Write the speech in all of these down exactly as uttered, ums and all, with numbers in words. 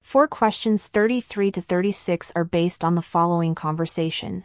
For questions thirty-three to thirty-six are based on the following conversation.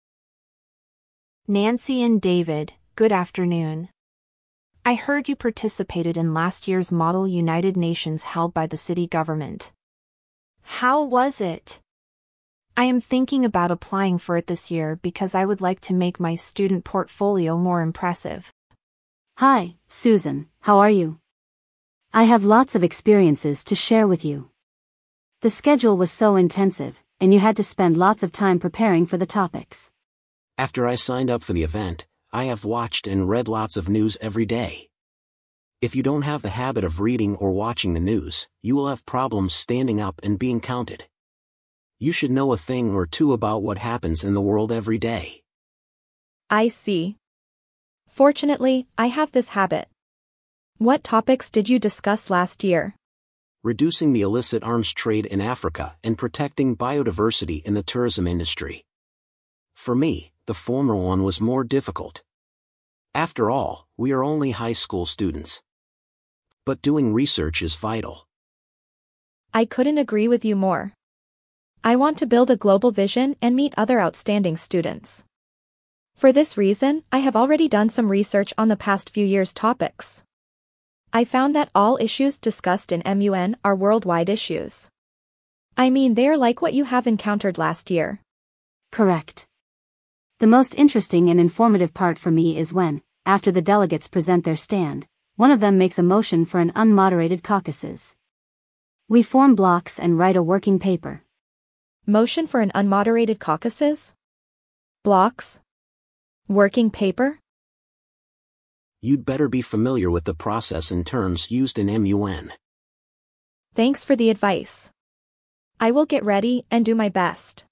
Nancy and David, good afternoon. I heard you participated in last year's Model United Nations held by the city government. How was it? I am thinking about applying for it this year because I would like to make my student portfolio more impressive. Hi, Susan, how are you? I have lots of experiences to share with you. The schedule was so intensive, and you had to spend lots of time preparing for the topics. After I signed up for the event, I have watched and read lots of news every day. If you don't have the habit of reading or watching the news, you will have problems standing up and being counted. You should know a thing or two about what happens in the world every day. I see. Fortunately, I have this habit. What topics did you discuss last year? Reducing the illicit arms trade in Africa and protecting biodiversity in the tourism industry. For me, the former one was more difficult. After all, we are only high school students. But doing research is vital. I couldn't agree with you more. I want to build a global vision and meet other outstanding students. For this reason, I have already done some research on the past few years' topics. I found that all issues discussed in M U N are worldwide issues. I mean, they are like what you have encountered last year. Correct. The most interesting and informative part for me is when, after the delegates present their stand, one of them makes a motion for an unmoderated caucuses. We form blocks and write a working paper. Motion for an unmoderated caucuses? Blocks? Working paper? You'd better be familiar with the process and terms used in M U N. Thanks for the advice. I will get ready and do my best.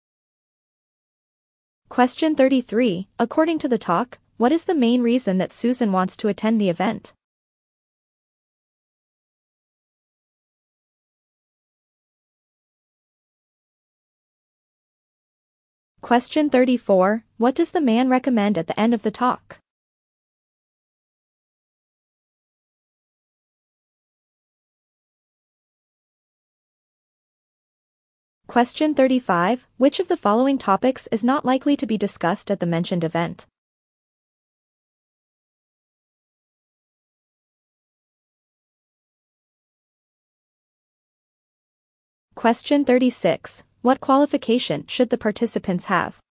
Question thirty-three. According to the talk, what is the main reason that Susan wants to attend the event? Question thirty-four. What does the man recommend at the end of the talk? Question thirty-five. Which of the following topics is not likely to be discussed at the mentioned event? Question thirty-six. What qualification should the participants have?